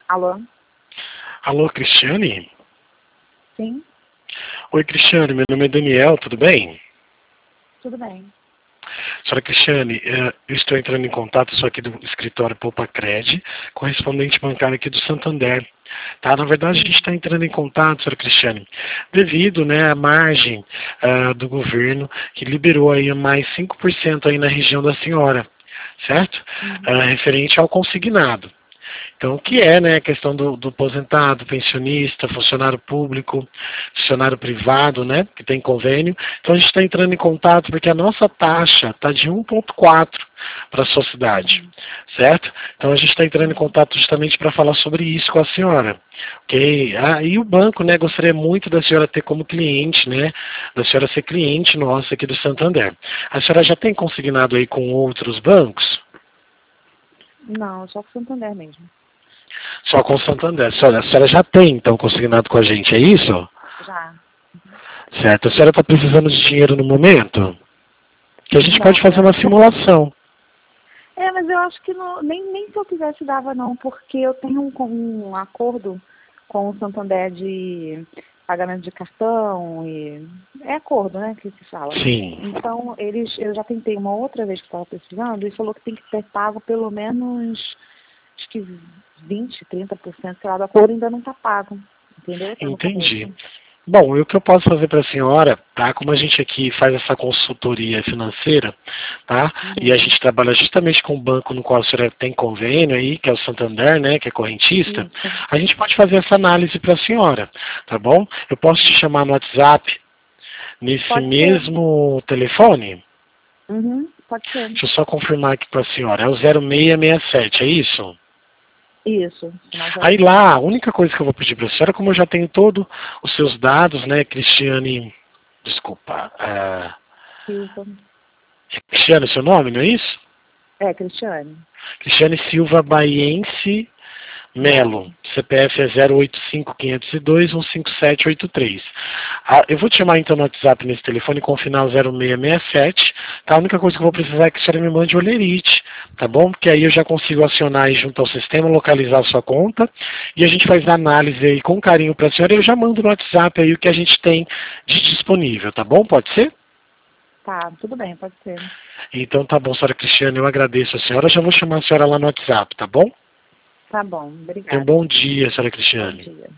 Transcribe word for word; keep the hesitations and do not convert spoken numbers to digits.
Alô? Alô, Cristiane? Sim, Oi, Cristiane, meu nome é Daniel, tudo bem? tudo bem. Senhora Cristiane, eh, eu estou entrando em contato, sou aqui do escritório Poupacred, correspondente bancário aqui do Santander. Tá? Na verdade, a gente está entrando em contato, senhora Cristiane, devido, né, à margem ah, do governo que liberou aí mais cinco por cento aí na região da senhora, certo? Uhum. Ah, referente ao consignado. Então, o que é, né, a questão do, do aposentado, pensionista, funcionário público, funcionário privado, né, que tem convênio. Então, a gente está entrando em contato porque a nossa taxa está de um vírgula quatro para a sua cidade, Uhum. certo? Então, a gente está entrando em contato justamente para falar sobre isso com a senhora. Ok? Ah, e o banco, né, gostaria muito da senhora ter como cliente, né, da senhora ser cliente nossa aqui do Santander. A senhora já tem consignado aí com outros bancos? Não, só com Santander mesmo. Só com o Santander. A senhora, a senhora já tem, então, consignado com a gente, é isso? Já. Certo. A senhora está precisando de dinheiro no momento? Que a gente Não, pode fazer eu... uma simulação. É, mas eu acho que não, nem, nem se eu quisesse dava não, porque eu tenho um, um acordo com o Santander de pagamento de cartão e... É acordo, né, que se fala. Sim. Então, eles, eu já tentei uma outra vez que estava precisando e falou que tem que ter pago pelo menos, acho que vinte, trinta por cento, sei lá, do acordo ainda não está pago. Entendeu? Está no Entendi. começo. Bom, e o que eu posso fazer para a senhora, tá? Como a gente aqui faz essa consultoria financeira, tá? E a Uhum. gente trabalha justamente com o banco no qual a senhora tem convênio aí, que é o Santander, né? Que é correntista. Isso. A gente pode fazer essa análise para a senhora, tá bom? Eu posso te chamar no WhatsApp nesse Pode ser. mesmo telefone? Uhum, pode ser. Deixa eu só confirmar aqui para a senhora. É o zero seis seis sete, é isso? Isso, final zero Aí seis. lá, a única coisa que eu vou pedir para a senhora, como eu já tenho todos os seus dados, né, Cristiane, desculpa, ah, Silva. é Cristiane seu nome, não é isso? É, Cristiane. Cristiane Silva Baiense Melo. Melo, C P F é zero oito cinco, quinhentos e dois, um cinco sete oito três. Ah, eu vou te chamar então no WhatsApp nesse telefone com o final zero seis seis sete, tá? A única coisa que eu vou precisar é que a senhora me mande o olerite, tá bom? Porque aí eu já consigo acionar aí junto ao sistema, localizar a sua conta, e a gente faz a análise aí com carinho para a senhora e eu já mando no WhatsApp aí o que a gente tem de disponível, tá bom? Pode ser? Tá, tudo bem, pode ser. Então tá bom, senhora Cristiane, eu agradeço a senhora, já vou chamar a senhora lá no WhatsApp, tá bom? Tá bom, Tenha um obrigada. bom dia, senhora Bom Cristiane. dia.